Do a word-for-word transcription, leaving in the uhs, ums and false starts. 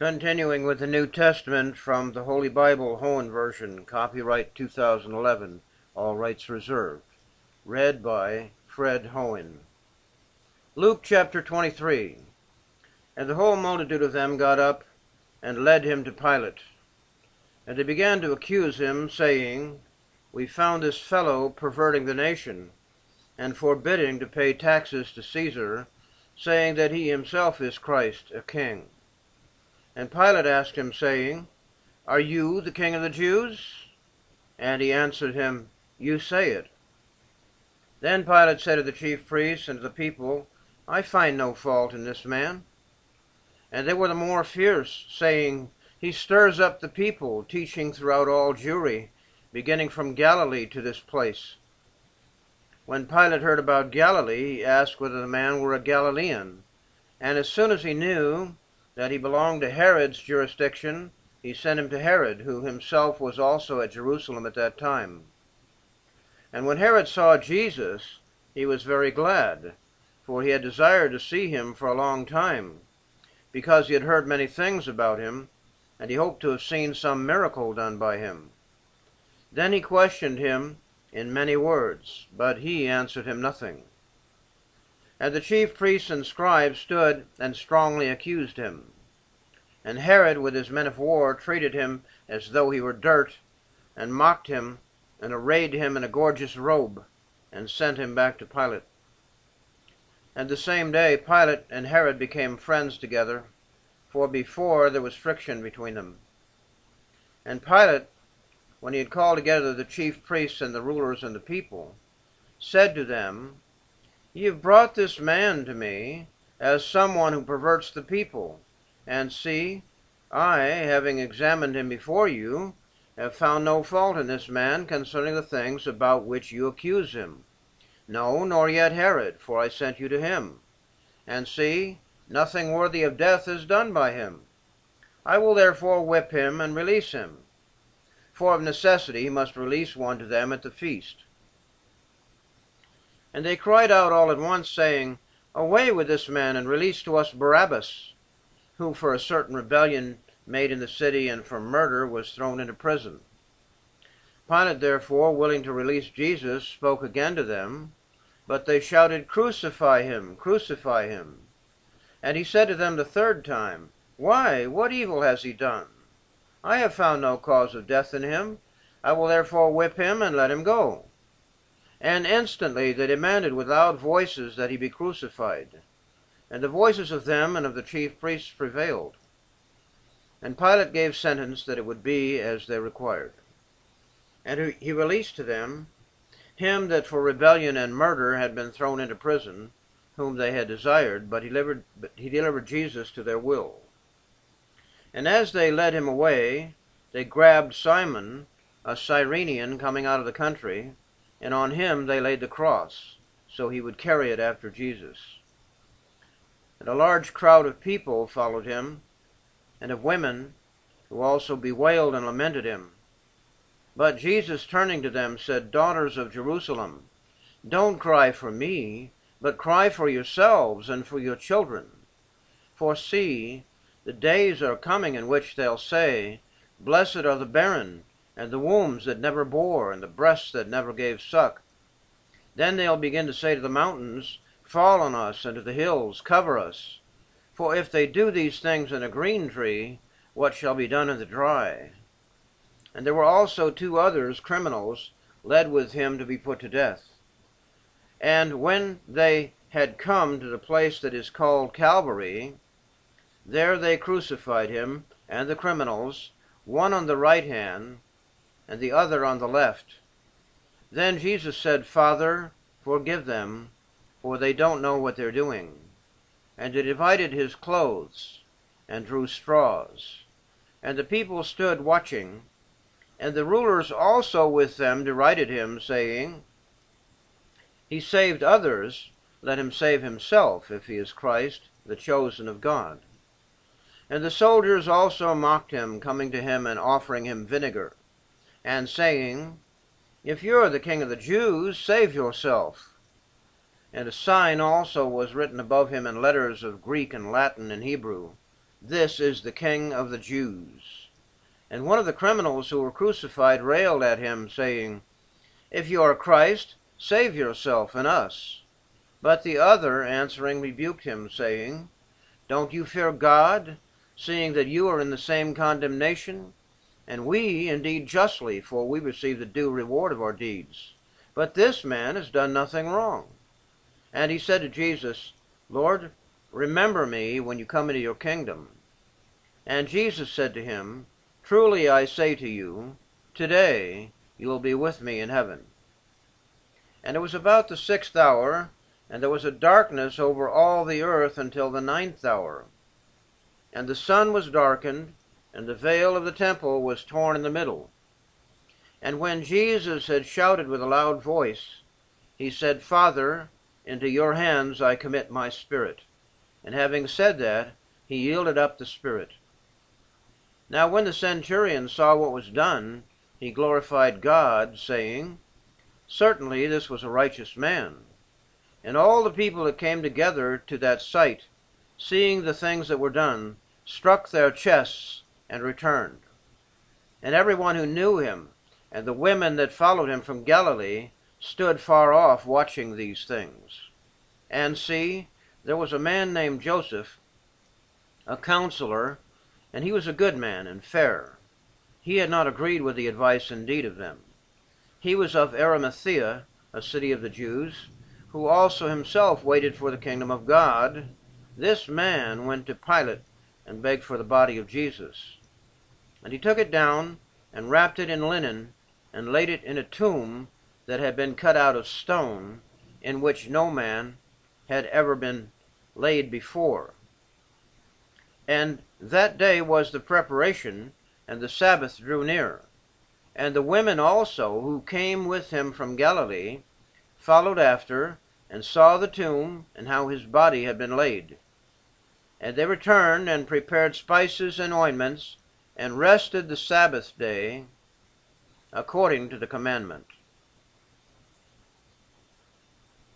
Continuing with the New Testament from the Holy Bible Hohen Version, copyright two thousand eleven, all rights reserved. Read by Fred Hohen. Luke chapter twenty-three. And the whole multitude of them got up and led him to Pilate. And they began to accuse him, saying, We found this fellow perverting the nation, and forbidding to pay taxes to Caesar, saying that he himself is Christ, a king. And Pilate asked him, saying, Are you the king of the Jews? And he answered him, You say it. Then Pilate said to the chief priests and to the people, I find no fault in this man. And they were the more fierce, saying, He stirs up the people, teaching throughout all Jewry, beginning from Galilee to this place. When Pilate heard about Galilee, he asked whether the man were a Galilean. And as soon as he knew that he belonged to Herod's jurisdiction, he sent him to Herod, who himself was also at Jerusalem at that time. And when Herod saw Jesus, he was very glad, for he had desired to see him for a long time, because he had heard many things about him, and he hoped to have seen some miracle done by him. Then he questioned him in many words, but he answered him nothing. And the chief priests and scribes stood and strongly accused him. And Herod with his men of war treated him as though he were dirt, and mocked him, and arrayed him in a gorgeous robe, and sent him back to Pilate. And the same day Pilate and Herod became friends together, for before there was friction between them. And Pilate, when he had called together the chief priests and the rulers and the people, said to them, Ye have brought this man to me as someone who perverts the people. And see, I, having examined him before you, have found no fault in this man concerning the things about which you accuse him. No, nor yet Herod, for I sent you to him. And see, nothing worthy of death is done by him. I will therefore whip him and release him. For of necessity he must release one to them at the feast. And they cried out all at once, saying, Away with this man, and release to us Barabbas, who for a certain rebellion made in the city and for murder was thrown into prison. Pilate therefore, willing to release Jesus, spoke again to them, but they shouted, Crucify him, crucify him. And he said to them the third time, Why, what evil has he done? I have found no cause of death in him. I will therefore whip him and let him go. And instantly they demanded with loud voices that he be crucified. And the voices of them and of the chief priests prevailed. And Pilate gave sentence that it would be as they required. And he released to them him that for rebellion and murder had been thrown into prison, whom they had desired, but he delivered, but he delivered Jesus to their will. And as they led him away, they grabbed Simon, a Cyrenian coming out of the country, and on him they laid the cross, so he would carry it after Jesus. And a large crowd of people followed him, and of women, who also bewailed and lamented him. But Jesus, turning to them, said, Daughters of Jerusalem, don't cry for me, but cry for yourselves and for your children. For see, the days are coming in which they'll say, Blessed are the barren, and the wombs that never bore, and the breasts that never gave suck. Then they'll begin to say to the mountains, Fall on us, and to the hills, cover us. For if they do these things in a green tree, what shall be done in the dry? And there were also two others, criminals, led with him to be put to death. And when they had come to the place that is called Calvary, there they crucified him and the criminals, one on the right hand, and the other on the left. Then Jesus said, Father, forgive them, for they don't know what they're doing. And he divided his clothes, and drew straws. And the people stood watching, and the rulers also with them derided him, saying, He saved others, let him save himself, if he is Christ, the chosen of God. And the soldiers also mocked him, coming to him and offering him vinegar, and saying, If you're the king of the Jews, save yourself. And a sign also was written above him in letters of Greek and Latin and Hebrew, "This is the King of the Jews." And one of the criminals who were crucified railed at him, saying, "If you are Christ, save yourself and us." But the other answering rebuked him, saying, "Don't you fear God, seeing that you are in the same condemnation? And we indeed justly, for we receive the due reward of our deeds. But this man has done nothing wrong." And he said to Jesus, "Lord, remember me when you come into your kingdom." And Jesus said to him, "Truly I say to you, today you will be with me in heaven." And it was about the sixth hour, and there was a darkness over all the earth until the ninth hour. And the sun was darkened, and the veil of the temple was torn in the middle. And when Jesus had shouted with a loud voice, he said, "Father, into your hands I commit my spirit." And having said that, he yielded up the spirit. Now when the centurion saw what was done, he glorified God, saying, "Certainly this was a righteous man." And all the people that came together to that sight, seeing the things that were done, struck their chests and returned. And everyone who knew him, and the women that followed him from Galilee, stood far off watching these things. And see, there was a man named Joseph, a counselor, and he was a good man and fair. He had not agreed with the advice and deed of them. He was of Arimathea, a city of the Jews, who also himself waited for the kingdom of God. This man went to Pilate and begged for the body of Jesus. And he took it down and wrapped it in linen and laid it in a tomb that had been cut out of stone, in which no man had ever been laid before. And that day was the preparation, and the Sabbath drew near. And the women also, who came with him from Galilee, followed after, and saw the tomb, and how his body had been laid. And they returned, and prepared spices and ointments, and rested the Sabbath day, according to the commandment.